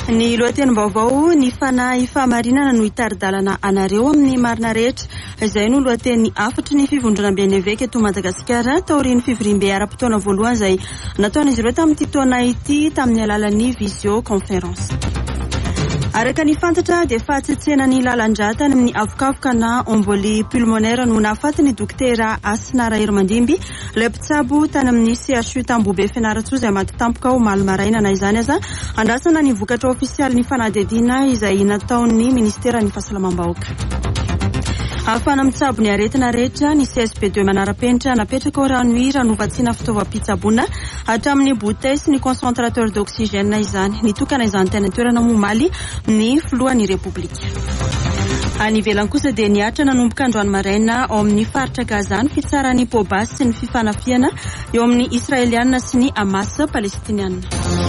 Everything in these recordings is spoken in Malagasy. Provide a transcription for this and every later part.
Ny lohatenim-baovao ny fanahy fahamarinana no hitari-dalana anareo amin'ny marina rehetra. Izay no lohateny afatry ny fivondronam-beneveka eto Madagasikara taorian'ny fivoriam-be ara-potoana voalohany izay nataon'izy ireo tamin'ity taona ity tamin'ny alalan'ny visio conférence. Araka ny fantatra dia fahatsetsena ny lalan-dratany amin'ny avokafoka na embolie pulmonaire no nahafaty ny dokotera Asinara Hermandimby ilay mpitsabo tany amin'ny CHU Tambobe Fianarantsoa izay maty tampoka ho omaly maraina na izany aza andrasana ny vokatra ofisialy ny fanadihadiana izay nataon'ny ministera ny fahasalamam-bahoaka. Afana mitsabo ny aretina rehetra ny CSP2 manara-penitra napetraka ao ranohira novatsiana fitaovam-pitsaboana hatramin'ny bouteille sy ny concentrateur d'oxygène izany nitokana izany teny toerana momaly ny filohan'ny Repoblika. Any ivelany kosa dia niatra nanomboka androany maraina ao amin'ny faritra Gaza ny fitsarany Pobas sy ny fifanafiana eo amin'ny Israeliana sy ny Hamas Palestiniana.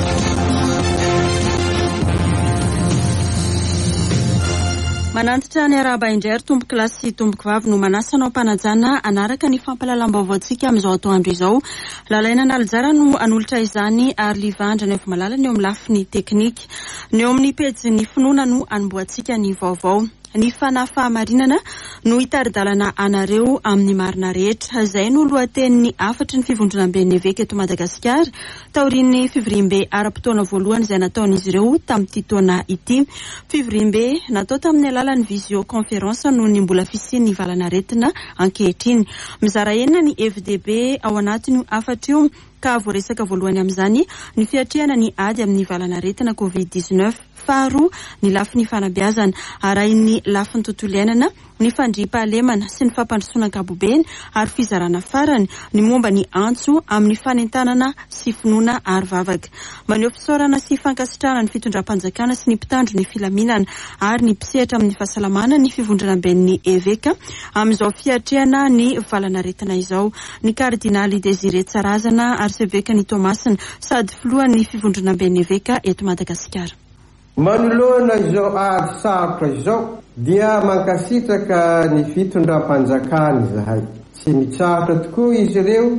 Manantitra ny araba indray tomboky lahy sy tomboky vavy no manasanao mpanajana anaraka ny fampalalam-baovaontsika amin'izao atoandro izao. Lalaina nalajara no anolotra izany ary livandra ny efa malala ny eo amin'ny lafiny teknika. Ny eo amin'ny pejy ny finoana no anomboantsika ny vaovao. Ny fanahy fahamarinana no hitari-dalana anareo amin'ny marina rehetra. Izay no lohatenin'ny afatry ny fivondronam-beneveka eto Madagasikara taorian'ny fivoriam-be ara-potoana voalohany izay nataon'izy ireo tamin'ity taona ity. Fivoriam-be natao tamin'ny alalan'ny visio conférence no ny mbola fisian'ny valanaretina ankehitriny. Mizara enina ny FDB ao anatiny afatra io ka voaresaka voalohany amin'izany ny fiatrehana ny ady amin'ny valanaretina COVID-19 faharoa ny lafiny fanabeazana arahin'ny lafiny tontolo iainana ny fandriam-pahalemana sy ny fampandrosoana ankabobeny ary fizarana farany ny momba ny antso amin'ny fanentanana sy finoana ary vavaka. Maneho fisaorana sy fankasitrahana ny fitondram-panjakana sy ny mpitandro ny filaminana ary ny mpisehatra amin'ny fahasalamana ny fivondronam-ben'ny eveka amin'izao fiatrehana ny valanaretina izao. Ny kardinaly Désiré Tsarazana arseveka ny Tomasina sady filohan'ny fivondronam-ben'ny eveka eto Madagasikara. Manoloana izao ady sarotra izao dia mankasitraka ny fitondram-panjakana izahay. Tsy mitsarotra tokoa izy ireo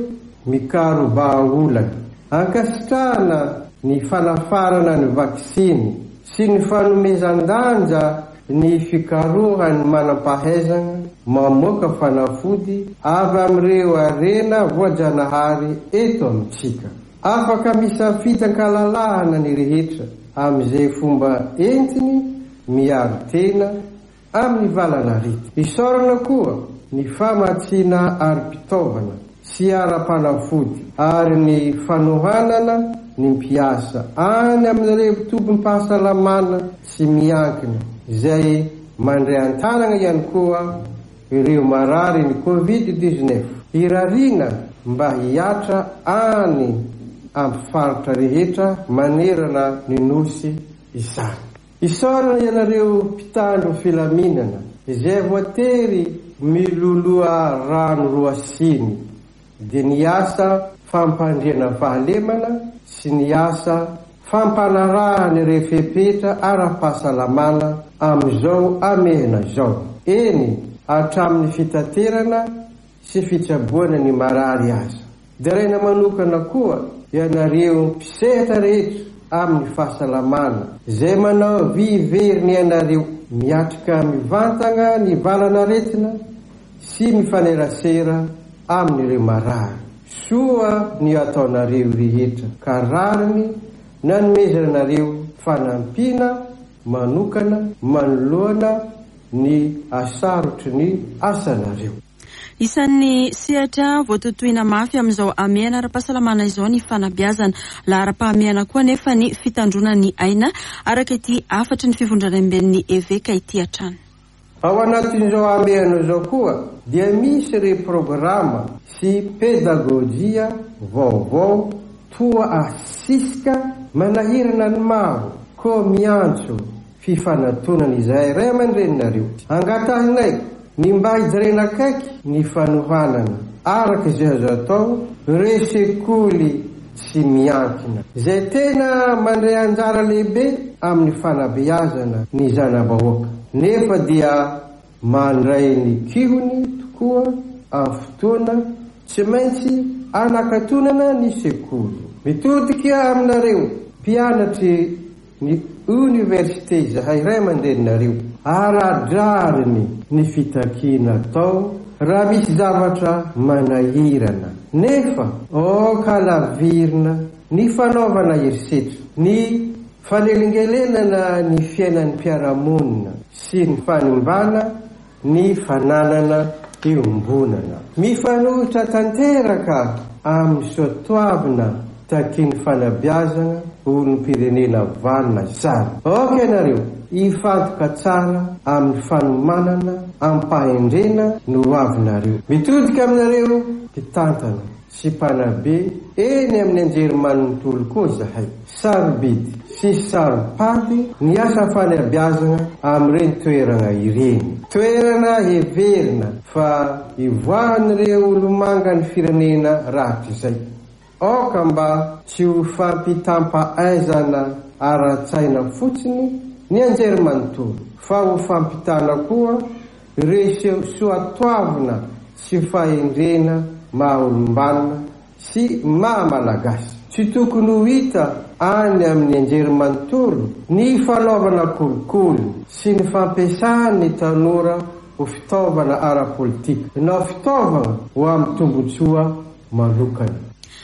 mikaroba-olana. Ankasitrahana ny fanafarana ny vaksiny sy ny fanomezan-danja ny fikarohany manam-pahaizana mamoaka fanafody avy amin'ireo arena voajanahary eto amintsika. Afaka misafitan-kalalahana ny rehetra amin'izay fomba entiny miaro tena amin'ny valanarety. Isaorana koa ny famatsiana arim-pitaovana sy ara-panafody ary ny fanohanana ny mpiasa any amin'ireo tombom-pahasalamana sy miankina izay mandray an-tanana ihany koa ireo marary ny COVID-19 irariana mba hiatra any amin'ny faritra rehetra manerana ny nosy izany. Isaorana ianareo mpitandro filaminana izay voatery miloloha rano roasiny dia ny asa fampandriana fahalemana sy ny asa fampanarahany refepetra ara-pahasalamana amin'izao amehana izao. Eny hatramin'ny fitaterana sy fitsaboana ny marary aza. Dia raina manokana koa ianareo mpisehatra rehetra amin'ny fahasalamana izay manao viveriny ianareo miatrika mivantana ny valanaretina sy mifanerasera amin'ireo marary. Soa ny ataonareo rehetra ka rariny nanomezanareo fanampiana manokana manoloana ny asarotry ny asanareo. Isan'ny sehatra voatotoina mafy amin'izao amehana ara-pahasalamana izao ny fanabeazana lahara-pahamehana koa nefa ny fitandrona ny aina araka ity afatry ny fivondronam-ben'ny eveka ity hatrany. Ao anatin'izao amehana izao koa dia misy ireo programa sy pedagojia vaovao toa asisika manahirana ny maro koa miantso fifanantonana izay ray aman-dreninareo. Angatahinay ny mba hijerena akaiky ny fanohanana araka izay azo atao ireo sekoly sy miankina izay tena mandray anjara lehibe amin'ny fanabeazana ny zana-bahoaka nefa dia mandray ny kihony tokoa amin'ny fotoana tsy maintsy anakatonana ny sekoly. Mitodika aminareo mpianatry ny université zahay ray mandehanareo aradrariny ny fitakiana atao raha misy zavatra manahirana nefa kalavirina ny fanaovana herisetra ny fanelingelenana ny fiainan'ny mpiaramonina sy ny fanimbana ny fananana iombonana mifanohitra tanteraka amin'ny soatoavina takiany fanabeazana olom-pirenena valina sara ianareo ifantoka tsara amin'ny fanomanana ampahendrena no avinareo mitodika aminareo mpitantana sy mpanabe eny amin'ny anjerimanontolo koa zahay sarobidy sy saropady ny asa fanabeazana amin'ireny toerana ireny toerana heverina fa ivoahan'ireo olomanga ny firenena rahatry izay oka mba tsy ho fampitampahaizana ara-tsaina fotsiny ny anjerimanontolo fa ho fampitana koa ireo soatoavina sy fahendrena maha-olombanina sy maha-malagasy tsy tokony ho hita any amin'ny anjerimanontolo ny fanaovana kolikoly sy ny fampiasany tanora ho fitaovana ara-politika na fitaovana ho amin'ny tombotsoa manokana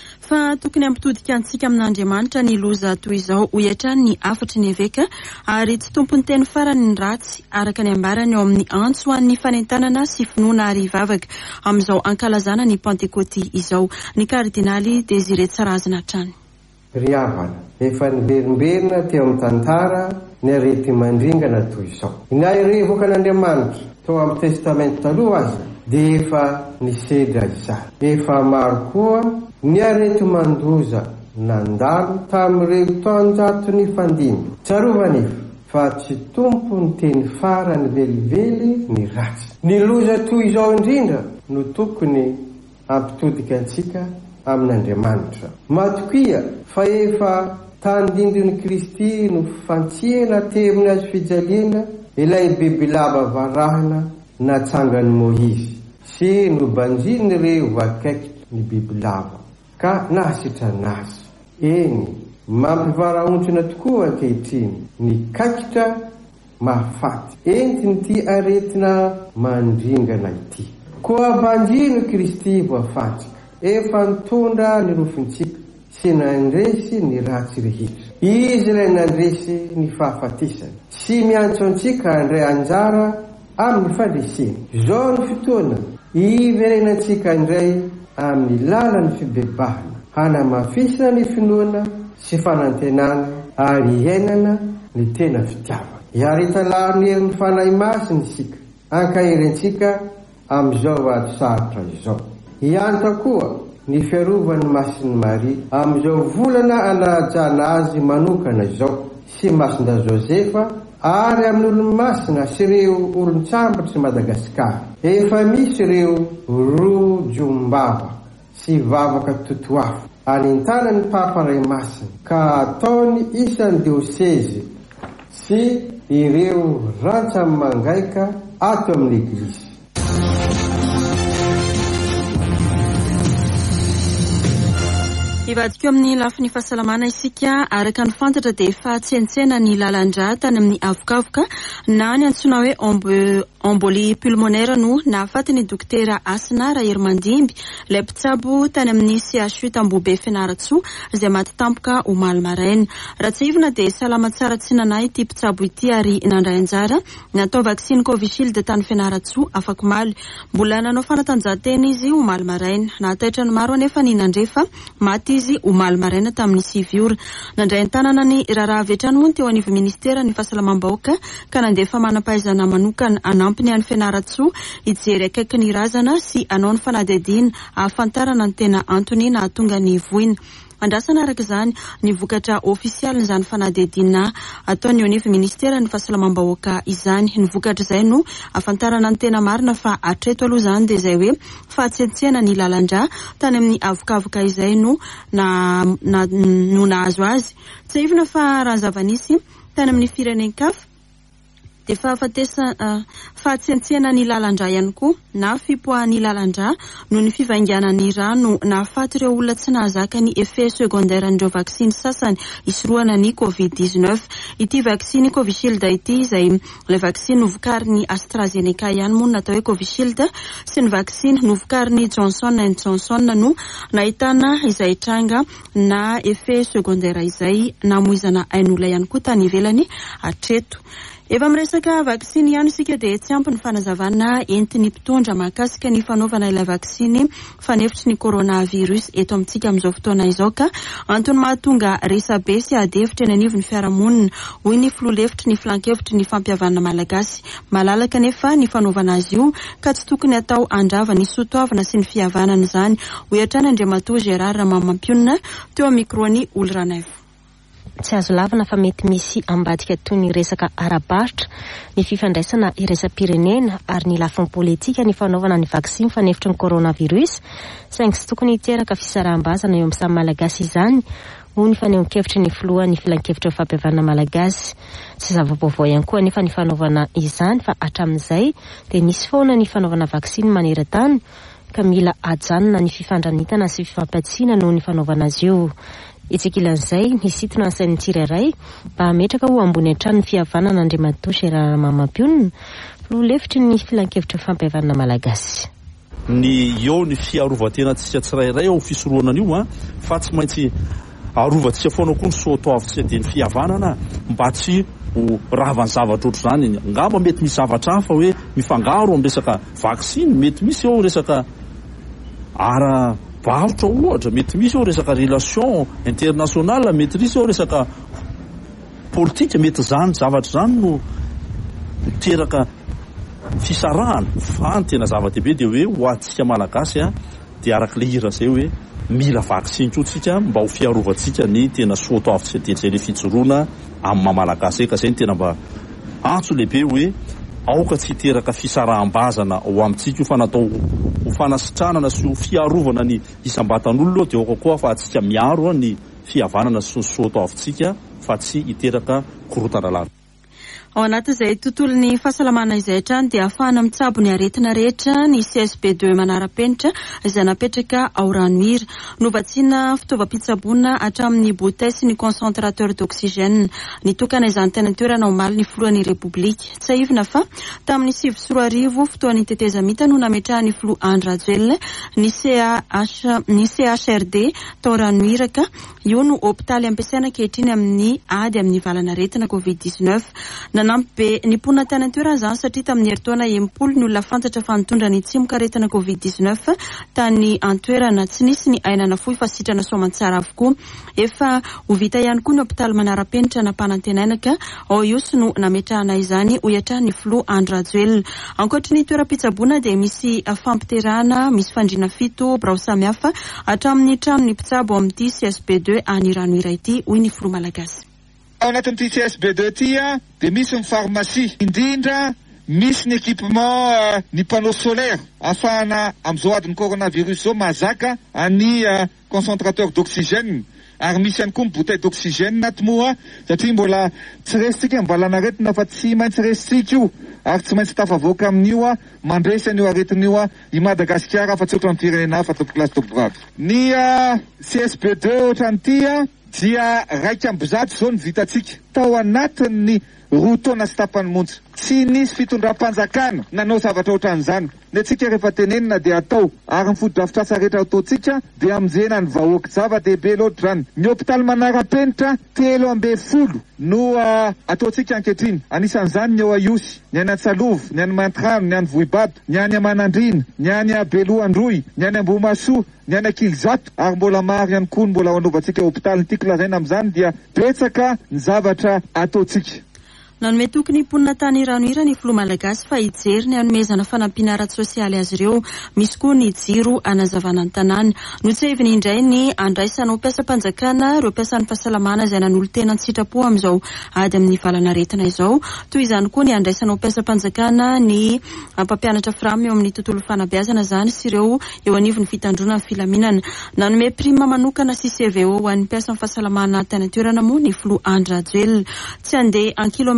fa tokony ampitodika antsika amin'Andriamanitra ny loza toy izao ho hiatrany ny afatry ny eveka ary tsy tompony teny farany ny ratsy araka ny ambarany eo amin'ny antso an'ny fanentanana sy finoana ary vavaka amin'izao ankalazana ny pentekoty izao ny kardinaly Désiré Tsarazina trany ry havana efa niverimberina teo amin'ny tantara ny arety mandringana toy izao na ireo vokan'Andriamanitra tao amin'ny testamenta taloha aza dia efa nisedra izany efa maro koa ny arety mandoza nandalo tamin'ireo taonjato ny fandimby tsarovanefa fa tsy tompo ny teny farany velively ny ratsy ny loza toy izao indrindra no tokony ampitodika antsika amin'Andriamanitra matokia fa efa tandindrin'i Kristy no fantsiana teminy azy fijaliana ilay bibilava varahana natsangany Moizy sy nobanjin'ireo vakaikitra ny bibilava ka nahasitranazy eny mampivarahontrina tokoa ankehitriny ny kaikitra mahafaty entiny ty aretina mandringana ity koa banjino Kristy voafantsika efa nitondra ny rofintsika sy nandresy ny ratsy rehetra izy ilay nandresy ny fahafatisana sy miantso antsika andray anjara amin'ny fandreseny zao ny fotoana iverenantsika indray amin'ny lalany fibebahana hanamafisana ny finoana sy fanantenana ary iainana ny tena fitiavana iaritalahany herin'ny fanahy masiny isika ankahirentsika amin'izao adosarotra izao ianta koa ny fiarovany masiny Maria amin'izao volana anajana azy manokana izao sy masinda Josefa ary amin'ny olomasina sy ireo olon-tsambatry Madagasikara efa misy ireo rojombava sy vavaka totoafo anentana ny Papa Ray Masina ka ataony isan'ny dioseze sy ireo rantsa mangaika ato amin'ny Eglizy. Ivadika amin'ny lafiny fahasalamana isika araka ny fantatra dia efa tsentsena ny lalandra tany amin'ny avokavoka na ny antsoina hoe embolie pulmonaire no nahafaty ny dokotera Asina Raherimandimby ilay mpitsabo tany amin'ny CHU Tambobe Fianaratsoa izay maty tampoka omaly maraina raha tsy ivona dia salama tsara tsy nanay ity mpitsabo ity ary nandray anjara natao vaksiny Covishield tany Fianaratsoa afaka maly mbola nanao fanatanjahantena izy omaly maraina nahataitra ny maro anefa ny nandrefa maty izy omaly maraina tamin'ny 7 ora nandray an-tanana ny raharaha avetrany moa teo anivy ministera ny fahasalamam-bahoaka ka nandefa manam-pahaizana manokana anampiny any Fianaratsoa hijery akaiky ny razana sy anao ny fanadihadiana ahafantarana ny tena antony nahatonga ny voina andrasana araka izany ny vokatra ofisialy izany fanadihadiana ataony eo anivy ministera ny fahasalamam-bahoaka izany ny vokatra izay no ahafantarana ny tena marina fa atreto aloha izany dia izay hoe fahatsentsena ny lalandra tany amin'ny avokavoka izay no nahazo azy tsy ivona fa raha zavanisy tany amin'ny firenenkafa dia fahatsentsena ny lalandra ihany koa na fipoahan'ny lalandra no ny fivainganany rano na afaty ireo olona tsy nahazaka ny effet secondaire an'ireo vaksiny sasany isoroana ny COVID-19. Ity vaksiny Covishield ity izay ilay vaksiny novokarin'ny AstraZeneca ihany moa natao hoe Covishield sy ny vaksiny novokarin'ny Johnson & Johnson no nahitana izay tranga na effet secondaire izay namoizana ain'olona ihany koa tany ivelany hatreto. Efa miresaka vaksiny ihany isika dia tsy ampy ny fanazavana entiny mpitondra mahakasika ny fanaovana ilay vaksiny fanefitry ny coronavirus eto amintsika amin'izao fotoana izao ka antony mahatonga resabe sy adefitra eny anivon'ny fiarahamonina hoy ny filoha-lefitry ny filan-kevitry ny fampihavana malagasy. Malalaka nefa ny fanaovana azy io ka tsy tokony atao andrava ny sotoavana sy ny fihavanana izany. Hoy hatrany Andriamatoa Gérard Ramamampiona teo amin'ny microny Olranaivo. Tsy azo lavana fa mety misy ambadika toy ny resaka ara-barotra ny fifandraisana iraisam-pirenena ary ny lafiny politika ny fanaovana ny vaksiny fanefitry ny coronavirus saingy tsy tokony hiteraka fisaraham-bazana eo amin'ny samy malagasy izany hoy ny fanehoan-kevitry ny filoha ny filan-kevitra fampihavana malagasy. Tsy zava-baovao ihany koa nefa ny fanaovana izany fa hatramin'izay dia nisy foana ny fanaovana vaksiny maneran-tany ka mila ajanona ny fifandranitana sy fifampatsiana noho ny fanaovana azy io. Itsekilan'izay nisitona ny sainy tsirairay mba hametraka ho ambony hatrany ny fihavanana Andriamatoa Gérard Ramamampiona filoha-lefitry ny filan-kevitra fampihavana malagasy. Ny eo ny fiarovatena tsirairay ao fisoroana an'io fa tsy maintsy arovantsika foana koa ny soatoavy dia ny fihavanana mba tsy ho ravan'ny zavatra ohatr' izany. Ngamba mety misy zavatra hafa hoe mifangaro amin'ny resaka vaksiny, mety misy eo resaka ara-barotra ohatra, mety misy eo resaka relation internationale, mety misy eo resaka politika, mety zany zavatra zany no miteraka fisarahana. Fa ny tena zava-dehibe dia hoe ho antsika malagasy dia arak'ilay hira zay hoe mila vaksiny koa tsika mba ho fiarovantsika ny tena soatoavy sy teny zay le fijoroana amin'ny mamalagasy ka zay ny tena mba antso lehibe hoe aoka tsy hiteraka fisaraham-bazana ao amintsika io fa natao ho fanasitranana sy ho fiarovana ny isam-batan'olona dia aoka koa fa atsika miaro ny fihavanana sy ny soatoavitsika fa tsy hiteraka korotana lavitra. Ao anatin'izay tontolon'ny fahasalamana izay hatrany dia ahafahana mitsabo ny aretina rehetra ny CSP2 manara-penitra izay napetraka ao Ranohira. Novatsiana fitaovam-pitsaboana hatramin'ny bouteille sy ny concentrateur d'oxygène nitokana izany tena toerana omaly ny filohan'ny Repoblika. Tsy aivina fa tamin'ny 7 fotoan'ny tetezamita no nametrahany filoha Andry Rajoelina ny CHRD tao Ranohira ka io no hôpitaly ampiasaina ankehitriny amin'ny ady amin'ny valana aretina COVID-19. Nanampy be ny mponina tany an-toerana izany satria tamin'ny herintaona 80 ny olona fantatra fa nitondra ny tsimoka aretina COVID-19 tany an-toerana tsy nisy ny ainana fohy fa sitrana soamantsara avokoa. Efa ho vita ihany koa ny hôpitaly manara-penitra nampanantenainaka ao io sy no nametrahana izany ho hiatrany filoha Andry Rajoelina. Ankoatra ny toeram-pitsaboana dia misy fampiterahana, misy fandriana fito birao samihafa hatramin'ny tranon'ny mpitsabo amin'ity CSP2 any Ranohira ity hoy ny filoha malagasy. Ao anatin'ity CSB2 ity dia misy ny pharmacie, indrindra misy ny équipement ny panneau solaire afahana amin'izao adiny coronavirus zao mahazaka ny concentrateur d'oxygène ary misy ihany koa ny bouteille d'oxygène natmoa satria mbola tsy resitsika mbalana aretina fa tsy maintsy resitsika io ary tsy maintsy tafavoaka amin'io mandresa an'io aretin'io i Madagasikara fa tsy ohatran'ny firenena hafa topilasy topivavy. Ny CSB2 ohatran'ity dia raika ambizato zao ny vitatsika tao anatin'ny roa taona sy tapany monja. Tsy nisy fitondram-panjakana nanao zavatra ohatran'izany. Ny atsika rehefa tenenina dia atao ary ny foto-drafitrasa rehetra ataontsika dia aminjena ny vahoaka zava-dehibe loatra zany. Ny hôpitaly manara-penitra 340 no ataontsika ankehitriny. Anisan'izany ny eo Aiosy, ny any Antsalovo, ny any Mantrano, ny any Vohibato, ny any Manandrina, ny any Belohandroy, ny any Ambohimasoa, ny any Akilizato ary mbola maro ihany koa mbola hanaovantsika hôpitaly ny tiako lazaina amin'izany dia betsaka ny zavatra ataontsika. Nanome tokony mponina tany Ranohira ny filoha malagasy fa hijery ny hanomezana fanampiana ara-tsosialy azy ireo, misy koa ny jiro anazavana ny tanàna. Notseviny indray ny andraisana ho mpiasam-panjakana ireo mpiasan'ny fahasalamana izay nanolo tena ny sitrapo amin'izao ady amin'ny valana aretina izao. Toy izany koa ny andraisana ho mpiasam-panjakana ny mpampianatra firamy eo amin'ny tontolo fanabeazana izany sy ireo eo anivon'ny fitandrona amin'ny filaminana. Nanome prima manokana sy CVO ho an'ny mpiasan'ny fahasalamana tany an-toerana moa ny filoha Andry Rajoelina. Tsy andeha an kilomètre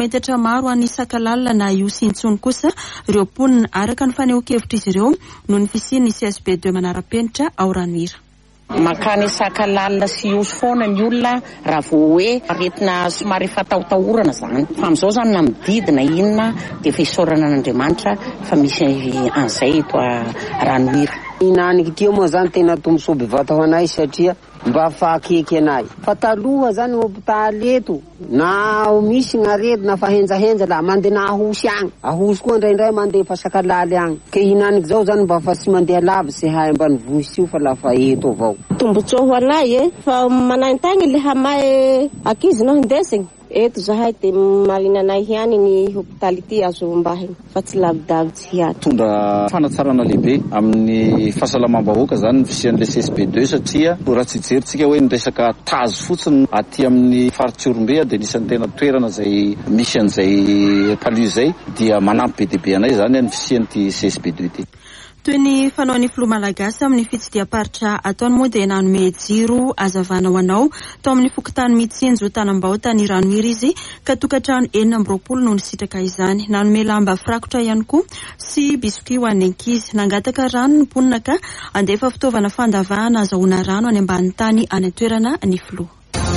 metatra maro any Sakalalina na io Sintsony kosa ireo mponina araka ny fanehoan-kevitra izy ireo noho ny fisian'ny CSB2 manara-penitra ao Ranohira. Makany Sakalalina sy io foana ny olona raha vao hoe aretina somary fataotahorana zany. Fa amin'izao zany na mididina inona dia fisaorana n'Andriamanitra fa misy an'izay eto Ranohira. Inanikitio moa zany tena tombosoa bevata ho anay satria mba fahakeky anay. Fa taloha zany hopitaly eto na misy gn'arety na fahenjahenja la mandeha na ahosy agny. Ahosy koa indraindray mandeha fa Sakalaly agny. Ke inanik zao zany mba fa tsy mandeha lavitsy hay ambanivohitsy io fa lafa eto avao. Tombotsoa ho anay fa manantagny le hamae akizy no hindesigny. Eto zahay dia marinanay ihany ny hopitaly ity azo mbahiny fa tsy lavidavitsy ihany. Tondra fanatsarana lehibe amin'ny fahasalamam-bahoaka zany ny fisian'le CSB2 satria raha tsy jerintsika hoe ny resaka tazo fotsiny aty amin'ny faritsy Orombe dia nisan'ny tena toerana izay misy an'izay palio zay dia manampy be dia be anay zany ny fisian'ity CSB2 ity. Toy ny fanaon'ny filoha malagasy amin'ny fitsidiam-paritra ataony moa dia nanome jiro azavana ho anao tao amin'ny fokontany mitsinjo tanam-bahoaka ny Ranohira izy ka tokantrano 420 no nisitraka izany. Nanome lamba firakotra ihany koa sy biscuit ho an'ny ankizy. Nangataka rano ny mponina ka andefa fitaovana fandavahana azahoana rano any ambany tany any toerana ny filoha.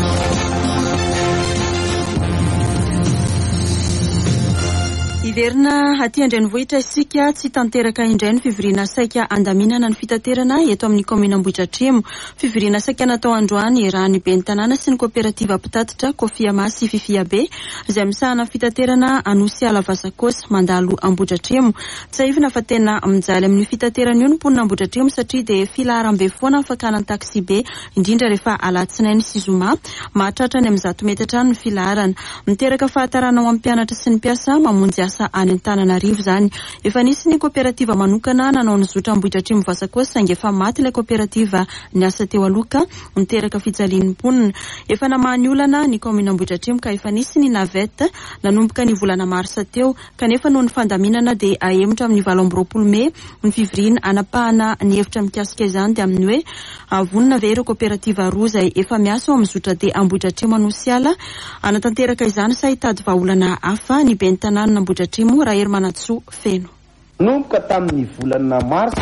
Iverina aty Andrenivohitra isika tsy tanteraka indray ny fivoriana saika andaminana ny fitaterana eto amin'ny komina Ambohidratrimo. Fivoriana saika natao androany iarahan'ny ben'ny tanàna sy ny kooperativa mpitatitra Kofiama sy Fifiabe izay misahana fitaterana Anosy Alavasakosy mandalo Ambohidratrimo. Tsy aivina fa tena mijaly amin'ny fitaterana io ny mponina Ambohidratrimo satria dia filaharam-be foana fakana ny taksi be indrindra rehefa alatsinainy sy zoma mahatratra ny amin'ny 100 metatra ny filaharana. Miteraka fahatarana ho amin'ny mpianatra sy ny mpiasa mamonjy asa any Antananarivo zany. Efa nisy ny kooperativa manokana nanao ny zotra Ambohidratrimo Vasakosy saingy efa maty ilay kooperativa niasa teo aloka niteraka fijalian'ny mponina. Efa namahany olana ny komina Ambohidratrimo ka efa nisy ny navette nanomboka ny volana marsa teo kanefa noho ny fandaminana dia ahemotra amin'ny 20 Mey ny fivoriana anapahana ny hevitra mikasika izany dia amin'ny hoe vonina ve ireo kooperativa roa izay efa miasa ao amin'ny zotra dia Ambohidratrimo Anosiala anatanteraka izany sa hitady vahaolana hafa ny ben'ny tanàna Ambohidratrimo raha Hermanatsoa Feno. Nomboka tamin'ny volana mars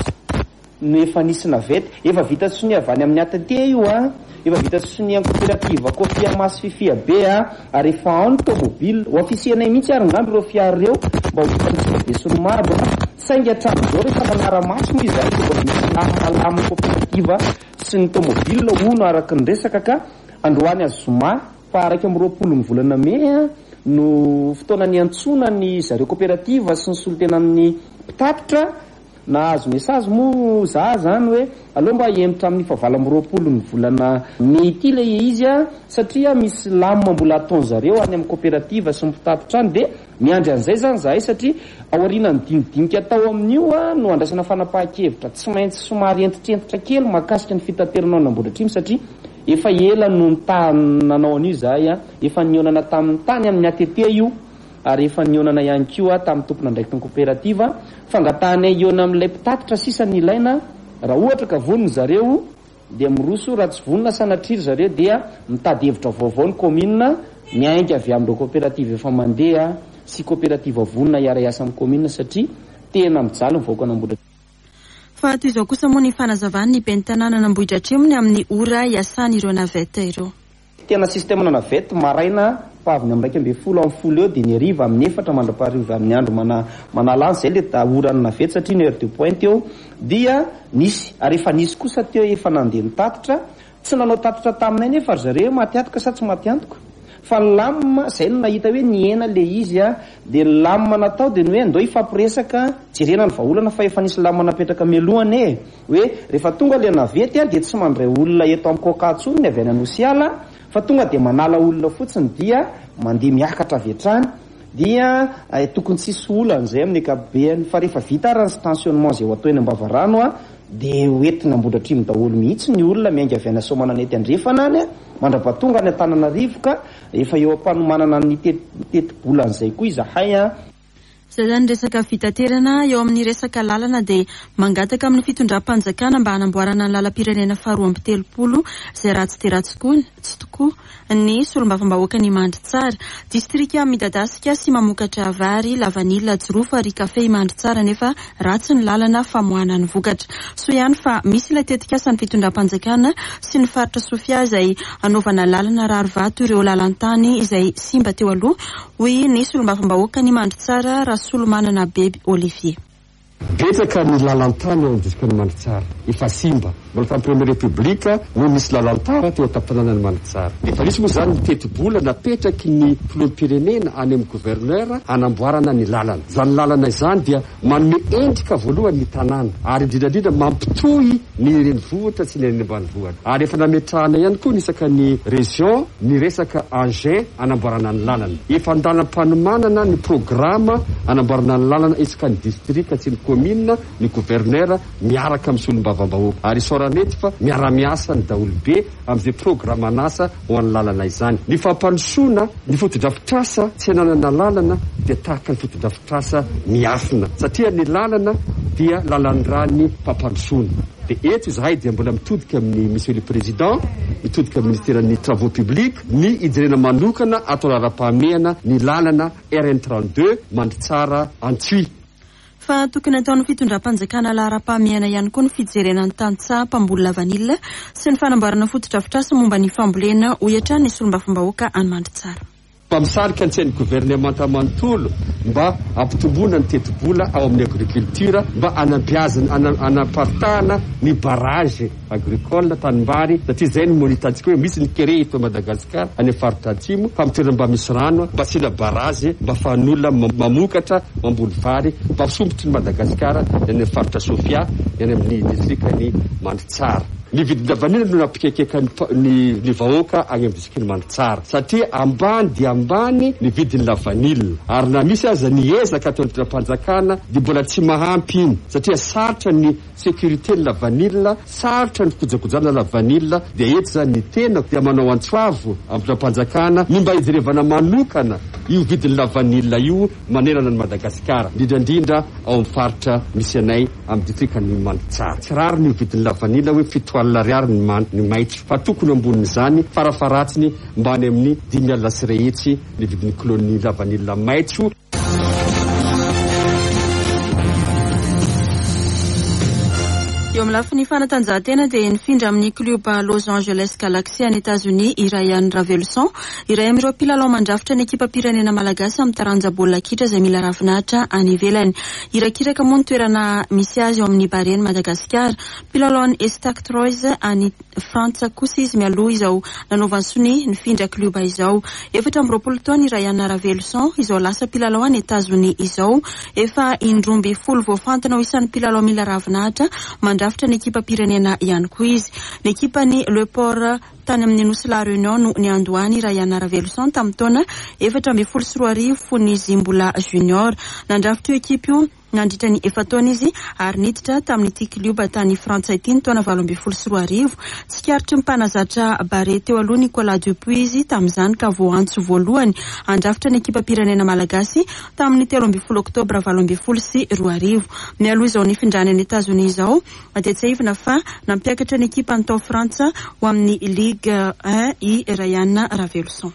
no efa nisy navety efa vita tsony avy any amin'ny atate io efa vita tsony amin'ny kooperativa Kofiama sy Fifiabe ary efa ao ny tomobile ho afisianay mihitsy ary ngandro ireo fiara ireo mba ho hitantsika be sy ny maro saingy hatramin'izao rehefa manara-maso moa izany mba misy lamalama kooperativa sy ny tomobile hono araka ny resaka ka androany azy zoma fa araka amin'ny 20 ny volana Mey no fotoana ny antsona ny zareo kooperativa sy ny solotena amin'ny mpitatitra na azo mesazy moa za zany hoe aloha mba hemitra amin'ny 20 ny volana Mey ity le izy satria misy lamma mbola ataony zareo any amin'ny kooperativa sy mpitatitra any dia miandry an'izay zany zahay satria aoriana ny dinidinika atao amin'io no andraisana fanapahan-kevitra tsy maintsy somary entitrentitra kely mahakasika ny fitateranao ny Ambohidratrimo satria efa ela no nanao an'io zahay efa nionana tamin'ny tany amin'ny ATT io ary efa nionana ihany koa tamin'ny tompona ndraiky ny kooperativa fangatahanay iona amin'ilay mpitatitra sisa ny ilaina raha ohatra ka voniny zareo dia miroso raha tsy vonina sanatriry zareo dia mitady hevitra vaovao ny komina miainga avy amin'ireo kooperativa efa mandeha sy kooperativa vonina iara-iasa amin'ny komina satria tena mijaly ny vahoaka an'Ambohidratrimo. Fa toy izao kosa moa ny fanazavany ny ben'ny tanàna Ambohidratrimo ny amin'ny ora iasan'ireo navette ireo. Tena sistemana navette maraina paviny amin'ny 12 eo dia ny hariva amin'ny 4 mandrapahariva amin'ny andro manalany zay le orany navette satria ny heure de pointe eo dia nisy ary efa nisy kosa teo efa nandeha ny tatitra tsy nanao tatitra taminay nefa zareo matiatoka sa tsy matiantoka fa ny lamma zay no nahita hoe niena le izy dia ny lamma natao dia ny hoe andao ifampiresaka jerena ny vahaolana fa efa nisy lamma napetraka mialohany hoe rehefa tonga le navety dia tsy mandray olona eto amin'ny kokatsony ny avy any Anosiala fa tonga dia manala olona fotsiny dia mandeha miakatra avy hatrany dia tokony tsisy olana zay amin'ny ankapobeny fa rehefa vita ary ny stationnement zay ho atao eny Ambavarano dia hoentina Ambohidratrimo daholo mihitsy ny olona miainga avy any Soamananety Andrefana any mandra-pahatonga any Antananarivo ka efa eo am-panomanana ny teti-bolan'izay koa izahay Zany resaka fitaterana eo amin'ny resaka lalana dia mangataka amin'ny fitondram-panjakana mba hanamboarana ny lalam-pirenena faharoa amby telopolo izay ratsy dia ratsy tokoa ny solombavambahoaka ny Mandritsara. Distrika Midadasika sy mamokatra vary, lavanila, jirofo ary kafe i Mandritsara nefa ratsy ny lalana famoahana ny vokatra. So ihany fa misy ilay tetikasa ny fitondram-panjakana sy ny faritra Sofia izay anaovana lalana rarivato ireo lalantany izay simba teo aloha hoy ny solombavambahoaka ny Mandritsara Solomanana Beby Olivier. Betsaka ny lalantany ao amin'ny distrikany Mandritsara efa simba mbola tamin'ny première république no misy lalantara teo an-tampinanany Mandritsara. Efa misy moa zany mitety-bola napetraky ny filoham-pirenena any amin'ny gouverneur hanamboarana ny lalana. Zany lalana izany dia manome endrika voalohany ny tanàna ary indrindrandrindra mampitohy ny renivohitra sy ny eny ambanivohitra. Ary efa nametrahana ihany koa nisaka ny région ny resaka engin hanamboarana ny lalana. Efa andalam-panomanana ny programme hanamboarana ny lalana isaka ny distrika sy ny commune ny gouverneur miaraka amin'ny solombavambahoaka. Ary soranety fa miara-miasa ny daolobe amin'izay programme anasa ho an'ny lalana izany. Ny fampandrosoana ny fotodrafitrasa tsy hananana lalana dia tahaka ny fotodrafitrasa miafina satria ny lalana dia lalan-drany fampandrosoana. Dia eto izahay dia mbola mitodika amin'ny monsieur le président, mitodika amin'ny ministèren'ny travaux publics ny idirena manokana atao raharam-pahamehana ny lalana RN32 Mandritsara Antsuy. Fa tokony ataon'ny fitondram-panjakana laharam-pahamehana ihany koa ny fijerena ny tantsaha mpamboly lavanila sy ny fanamboarana fotodrafitrasa momba ny fambolena ohatra ny solombavambahoaka any Mandritsara. Mpamisarika ny tsain'ny gouvernement manontolo mba ampitomboana ny teti-bola ao amin'ny agriculture mba anapartahana ny barrage agricole tanimbary satria izay ny monitantsika hoe misy ny kere eto Madagasikara any faritra atsimo fa mitoerana mba misy rano mba sila barrage mba fahan'olona mamokatra mamboly vary mba misombotry ny Madagasikara any faritra Sofia any amin'ny distrikany Mandritsara. Ny vidina vanila no nampikaikeka ny vahoaka any amin'ny distrikany Mandritsara satria ambany dia ambany ny vidiny la vanila ary na misy aza ny ezaka atao am-panjakana dia mbola tsy mahampy iny satria sarotra ny sécurité ny la vanila, sarotra ny fikojakojana la vanila. Dia eto zany ny tena dia manao antsoavo am-panjakana ny mba hijerevana manokana io vidiny la vanila io manerana ny Madagasikara indrindrandrindra ao amin'ny faritra misy anay amin'ny distrikany Mandritsara. Tsy raro ny vidiny la vanila hoe $7 ny maitro fa tokony ambonin'izany farafaratsiny mbany amin'ny $10 sy rehetsy ny vidiny kilony la vanila maitro. Eo amin'ny lafiny fanatanjahantena dia nifindra amin'ny club Los Angeles Galaxy any États-Unis i Ryan Raveloson iray amin'ireo mpilalao mandrafitra ny ekipa pirenena malagasy amin'ny taranja baolina kitra izay mila ravinahitra any ivelany. Irakiraka moa ny toerana misy azy eo amin'ny Bareny Madagasikara. Mpilalao any Estac Troyes any Frantsa kosa izy mialoha izao nanaovany sony nifindra club izao. 24 taona i Ryan Raveloson izao lasa mpilalao any États-Unis izao efa indromby 10 voafantina ho isan'ny mpilalao mila ravinahitra mandrafitra ny ekipa pirenena ihany koa izy. Ny ekipa ny Le Port tany amin'ny nosy la Réunion no ny andohany Ryan Raveloson tamin'ny taona 2014 fony izy mbola junior. Nandrafitra io ekipa io nandritra ny 4 taona izy ary niditra tamin'ity club tany Frantsa ity ny taona 2014. Tsikaritra mpanazatra bare teo aloha Nicolas Dupuis izy tamin'izany ka voantso voalohany andrafitra ny ekipa pirenena malagasy tamin'ny 13 oktobra 2012. Mialoha izao nifindrany any États-Unis izao dia tsy aivina fa nampiakatra ny ekipa ny tao Frantsa ho amin'ny Ligue 1 i Ryan Raveloson.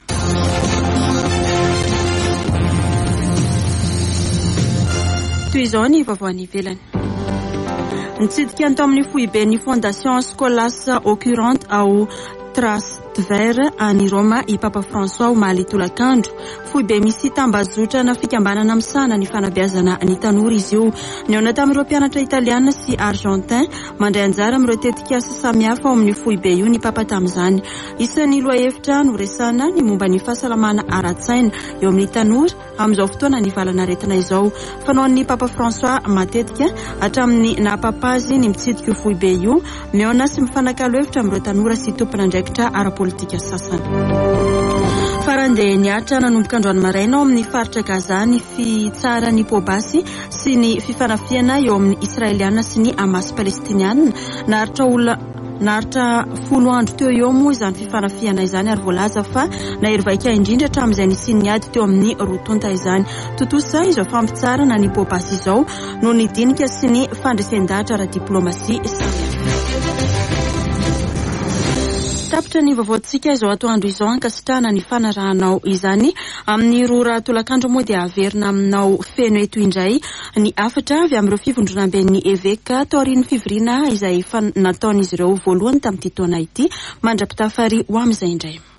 Toy izao ny vaovao ivelany. Nitsidika ny tao amin'ny foibe ny fondation Scolas Occurrente ao Trastevere any Roma i Papa François omaly tolakandro. Foibe misy tambazotra na fikambanana misana ny fanabeazana ny tanora izy io. Niona tamin'ireo mpianatra italiana sy argentin mandray anjara amin'ireo tetikasa samihafa ao amin'ny foibe io ny Papa tamin'izany. Isan'ny loha-hevitra no resana ny momba ny fahasalamana ara-tsaina eo amin'ny tanora amin'izao fotoana ny valana aretina izao. Fanaon'ny Papa François matetika hatramin'ny napapazy ny mitsidika io foibe io miona sy mifanakalo hevitra amin'ireo tanora sy tompon'andraikitra ara-politika sasany. Farandeha niatra nanomboka androany maraina ao amin'ny faritra Gaza ny fitsara ny Pobasy sy ny fifanafiana eo amin'ny Israeliana sy ny Hamas Palestiniana naharitra olona naritra 10 andro teo eo moa izany fifanafiana izany ary voalaza fa nahery-vaika indrindra hatramin'izay nisin'ny ady teo amin'ny rotonta izany. Totosa izao fampitsarana ny bobasy izao no nidinika sy ny fandresen-dahatra ara-diplomasia tapitra ny vaovaontsika izao atoandro izao ankasitrahana ny fanarahanao izany amin'ny rora tolakandro moa dia averina aminao feno eto indray ny afatra avy amin'ireo fivondronamben'ny eveka taorian'ny fivoriana izay nataon'izy ireo voalohany tamin'ity taona ity mandrapitafary ho amin'izay indray.